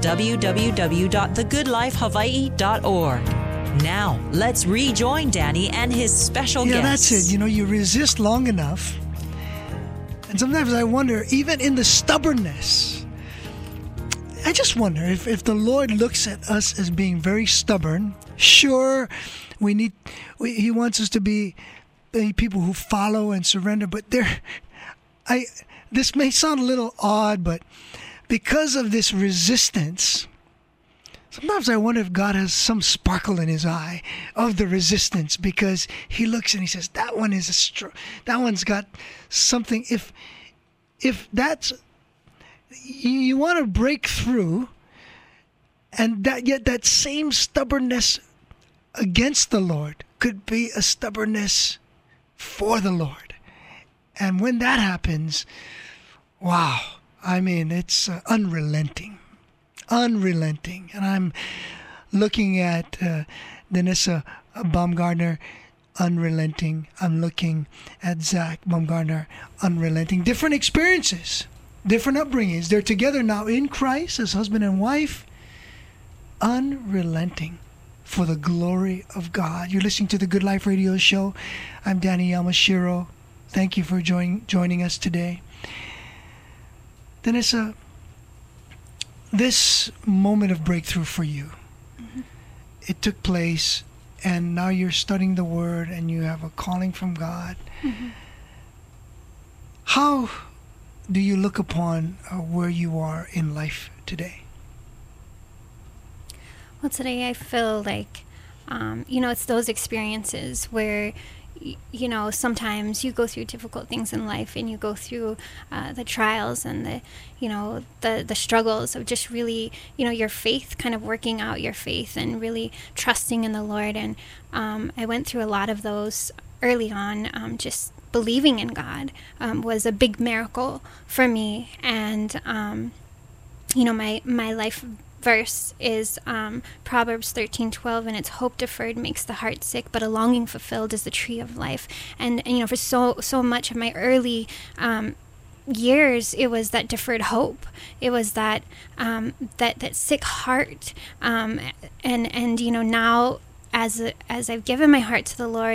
www.thegoodlifehawaii.org. Now, let's rejoin Danny and his special guest. Yeah, that's it. You know, you resist long enough. And sometimes I wonder, even in the stubbornness, I just wonder if the Lord looks at us as being very stubborn. Sure, He wants us to be people who follow and surrender, but this may sound a little odd, but because of this resistance, sometimes I wonder if God has some sparkle in His eye of the resistance, because He looks and He says, that one is that one's got something. If that's, you want to break through, and yet that same stubbornness against the Lord could be a stubbornness for the Lord. And when that happens, wow, I mean, it's unrelenting. And I'm looking at Denissa Baumgartner, unrelenting. I'm looking at Zach Baumgartner, unrelenting. Different experiences, different upbringings. They're together now in Christ as husband and wife, unrelenting for the glory of God. You're listening to the Good Life Radio Show. I'm Danny Yamashiro. Thank you for joining us today. Denissa, this moment of breakthrough for you, it took place, and now you're studying the Word and you have a calling from God. How do you look upon where you are in life today? Well, today I feel like, it's those experiences where, sometimes you go through difficult things in life, and you go through the trials and the struggles of just really, your faith, kind of working out your faith and really trusting in the Lord. And I went through a lot of those early on. Just believing in God was a big miracle for me. And, my life verse is Proverbs 13:12, and it's hope deferred makes the heart sick, but a longing fulfilled is the tree of life. And for so much of my early years, it was that deferred hope. It was that that sick heart. And now as I've given my heart to the Lord,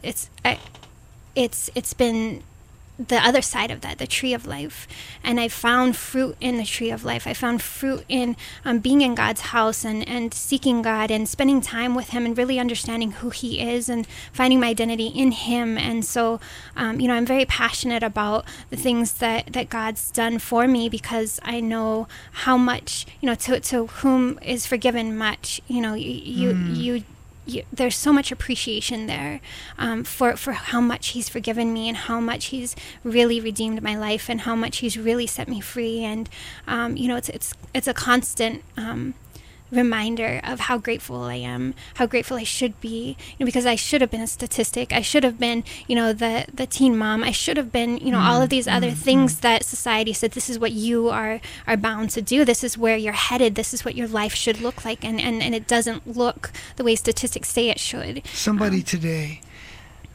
it's been the other side of that, the tree of life. And I found fruit in the tree of life. I found fruit in being in God's house and seeking God and spending time with Him and really understanding who He is and finding my identity in Him. And so, I'm very passionate about the things that God's done for me, because I know how much, to whom is forgiven much, there's so much appreciation there for how much He's forgiven me and how much He's really redeemed my life and how much He's really set me free. And it's a constant reminder of how grateful I am, how grateful I should be, because I should have been a statistic. I should have been, the teen mom. I should have been, all of these other things that society said, this is what you are bound to do. This is where you're headed. This is what your life should look like. And it doesn't look the way statistics say it should. Somebody today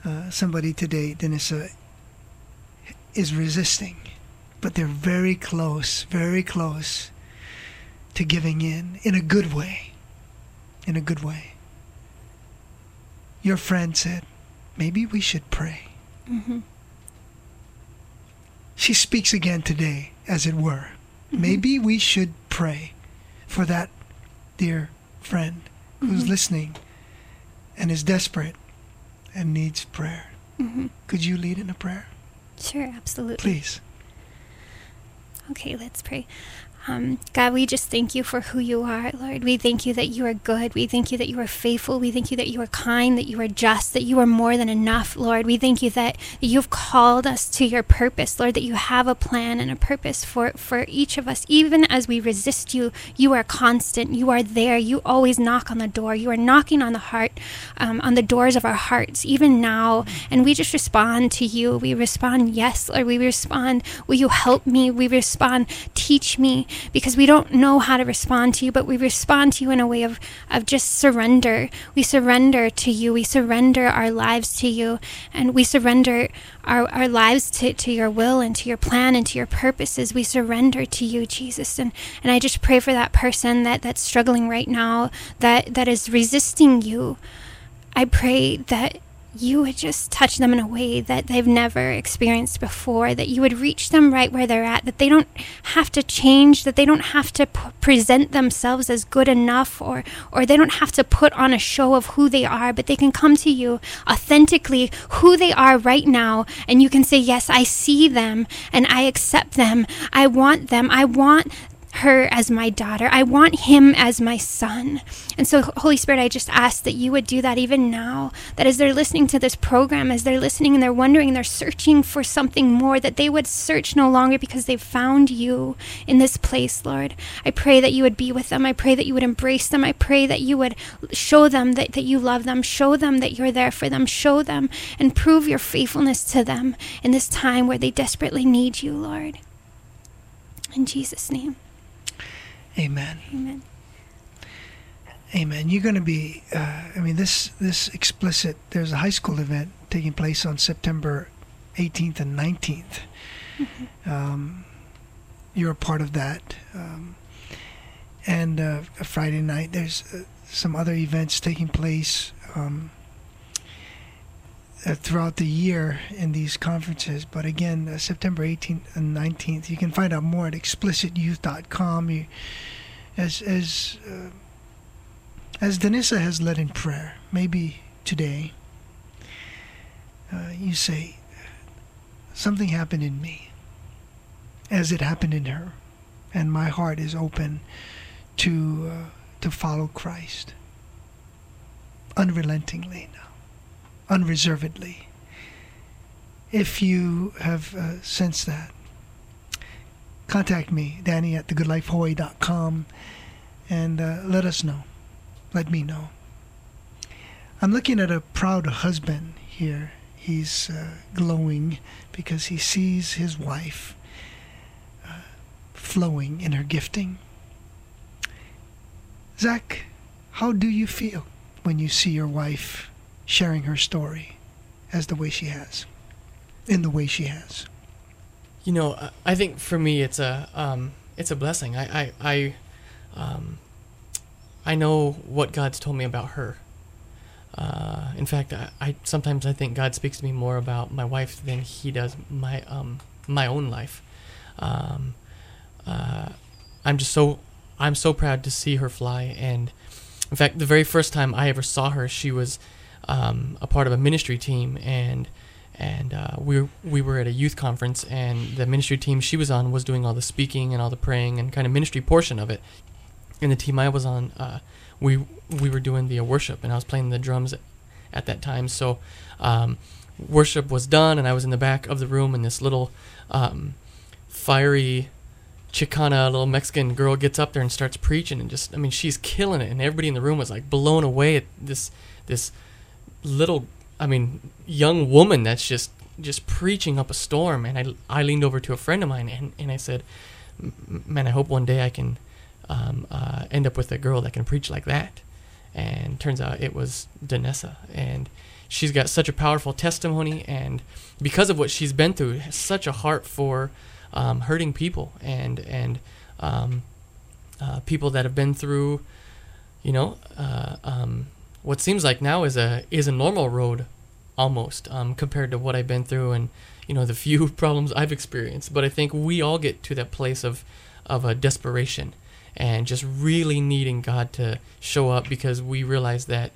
somebody today, Denisa, is resisting, but they're very close to giving in a good way. In a good way. Your friend said, maybe we should pray. Mm-hmm. She speaks again today, as it were. Mm-hmm. Maybe we should pray for that dear friend who's listening and is desperate and needs prayer. Mm-hmm. Could you lead in a prayer? Sure, absolutely. Please. Okay, let's pray. God, we just thank you for who you are, Lord. We thank you that you are good. We thank you that you are faithful. We thank you that you are kind, that you are just, that you are more than enough, Lord. We thank you that you've called us to your purpose, Lord, that you have a plan and a purpose for each of us. Even as we resist you, you are constant. You are there. You always knock on the door. You are knocking on the heart, on the doors of our hearts, even now. And we just respond to you. We respond, yes, Lord. We respond, will you help me? We respond, teach me. Because we don't know how to respond to you, but we respond to you in a way of just surrender. We surrender to you. We surrender our lives to you. And we surrender our lives to your will and to your plan and to your purposes. We surrender to you, Jesus. And I just pray for that person that's struggling right now, that is resisting you. I pray that you would just touch them in a way that they've never experienced before, that you would reach them right where they're at, that they don't have to change, that they don't have to present themselves as good enough, or they don't have to put on a show of who they are, but they can come to you authentically who they are right now, and you can say, yes, I see them and I accept them. I want them. I want her as my daughter. I want him as my son. And so, Holy Spirit, I just ask that you would do that even now, that as they're listening to this program, as they're listening and they're wondering and they're searching for something more, that they would search no longer because they've found you in this place, Lord. I pray that you would be with them. I pray that you would embrace them. I pray that you would show them that you love them. Show them that you're there for them. Show them and prove your faithfulness to them in this time where they desperately need you, Lord. In Jesus' name. Amen. Amen. Amen. You're going to be, this explicit, there's a high school event taking place on September 18th and 19th. Mm-hmm. You're a part of that. And a Friday night, there's some other events taking place throughout the year in these conferences. But again, September 18th and 19th, you can find out more at explicityouth.com. As Denisa has led in prayer, maybe today you say, something happened in me as it happened in her, and my heart is open to follow Christ unrelentingly now, unreservedly. If you have sensed that, contact me, Danny at thegoodlifehawaii.com, and let us know. Let me know. I'm looking at a proud husband here. He's glowing because he sees his wife flowing in her gifting. Zach, how do you feel when you see your wife sharing her story as the way she has, in the way she has? You know, I think for me it's a blessing. I know what God's told me about her. In fact, I sometimes I think God speaks to me more about my wife than He does my own life. I'm so proud to see her fly. And in fact, the very first time I ever saw her, she was a part of a ministry team, and we were at a youth conference, and the ministry team she was on was doing all the speaking and all the praying and kind of ministry portion of it. And the team I was on, we were doing the worship, and I was playing the drums at that time. So worship was done, and I was in the back of the room, and this little fiery Chicana little Mexican girl gets up there and starts preaching, and she's killing it, and everybody in the room was like blown away at this little, young woman that's just preaching up a storm. And I leaned over to a friend of mine and I said, man, I hope one day I can end up with a girl that can preach like that. and turns out it was Danessa. And she's got such a powerful testimony, and because of what she's been through, has such a heart for hurting people and people that have been through, what seems like now is a normal road, almost, compared to what I've been through and the few problems I've experienced. But I think we all get to that place of a desperation and just really needing God to show up, because we realize that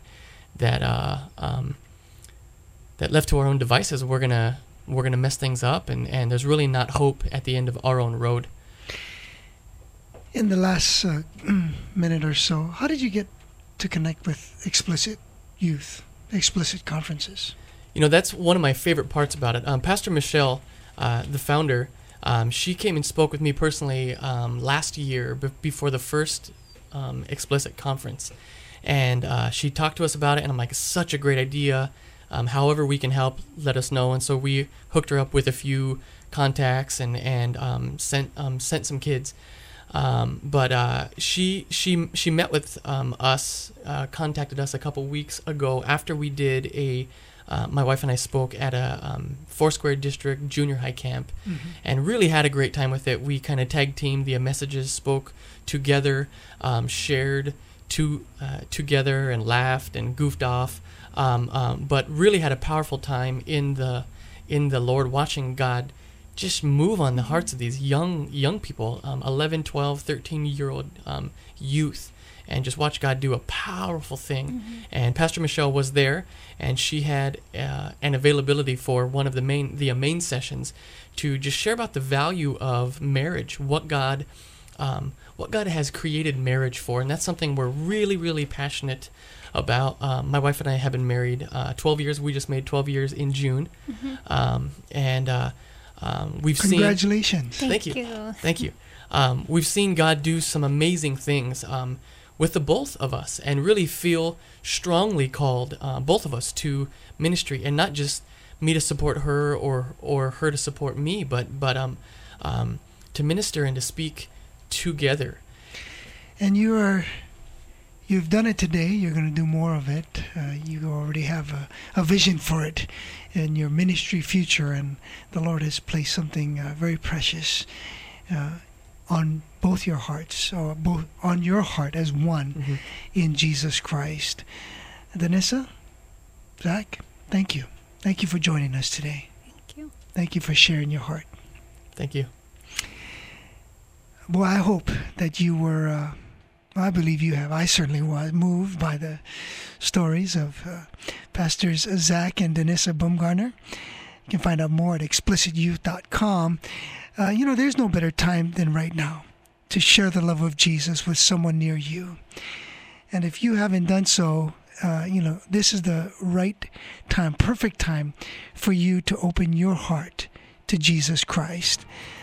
left to our own devices, we're gonna mess things up, and there's really not hope at the end of our own road. In the last minute or so, how did you get to connect with Explicit Youth, Explicit Conferences? That's one of my favorite parts about it. Pastor Michelle, the founder, she came and spoke with me personally last year before the first Explicit conference. And she talked to us about it, and I'm like, it's such a great idea. However we can help, let us know. And so we hooked her up with a few contacts and sent some kids. But she met with us, contacted us a couple weeks ago after we did my wife and I spoke at a Foursquare District junior high camp, and really had a great time with it. We kind of tag teamed the messages, spoke together, shared together, and laughed and goofed off. But really had a powerful time in the Lord, watching God just move on the hearts of these young people, 11, 12, 13-year-old youth, and just watch God do a powerful thing. And Pastor Michelle was there, and she had an availability for one of the main sessions to just share about the value of marriage, what God has created marriage for. And that's something we're really, really passionate about. My wife and I have been married 12 years. We just made 12 years in June. We've seen... Congratulations. Thank you. Thank you. We've seen God do some amazing things with the both of us, and really feel strongly called, both of us, to ministry, and not just me to support her or her to support me, but to minister and to speak together. And you've done it today. You're going to do more of it. You already have a vision for it in your ministry future, and the Lord has placed something very precious on both your hearts, or both on your heart as one in Jesus Christ. Danessa, Zach, thank you. Thank you for joining us today. Thank you. Thank you for sharing your heart. Thank you. Boy, I hope that you were, I believe you have, I certainly was, moved by the stories of Pastors Zach and Danessa Bumgarner. You can find out more at explicityouth.com. There's no better time than right now to share the love of Jesus with someone near you. And if you haven't done so, this is the right time, perfect time for you to open your heart to Jesus Christ.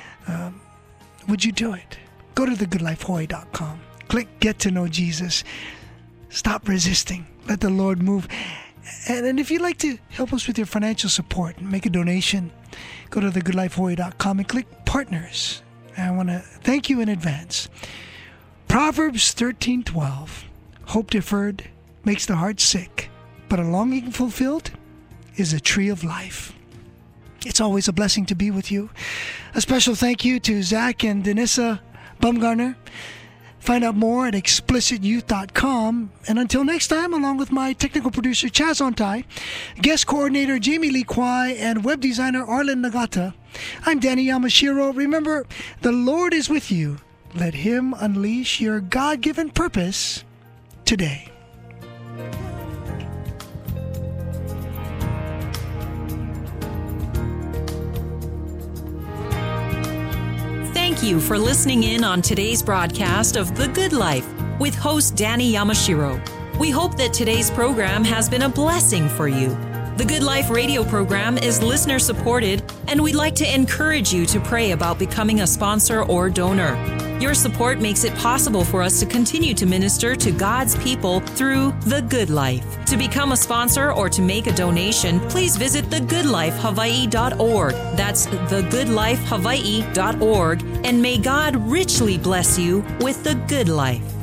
Would you do it? Go to thegoodlifehawaii.com. Click Get to Know Jesus. Stop resisting. Let the Lord move. And if you'd like to help us with your financial support and make a donation, go to thegoodlifehawaii.com and click Partners. And I want to thank you in advance. Proverbs 13:12. Hope deferred makes the heart sick, but a longing fulfilled is a tree of life. It's always a blessing to be with you. A special thank you to Zach and Danessa Bumgarner. Find out more at explicityouth.com. And until next time, along with my technical producer Chaz Ontai, guest coordinator Jamie Lee Kwai, and web designer Arlen Nagata, I'm Danny Yamashiro. Remember, the Lord is with you. Let Him unleash your God-given purpose today. Thank you for listening in on today's broadcast of The Good Life with host Danny Yamashiro. We hope that today's program has been a blessing for you. The Good Life radio program is listener supported, and we'd like to encourage you to pray about becoming a sponsor or donor. Your support makes it possible for us to continue to minister to God's people through The Good Life. To become a sponsor or to make a donation, please visit thegoodlifehawaii.org. That's thegoodlifehawaii.org, and may God richly bless you with the good life.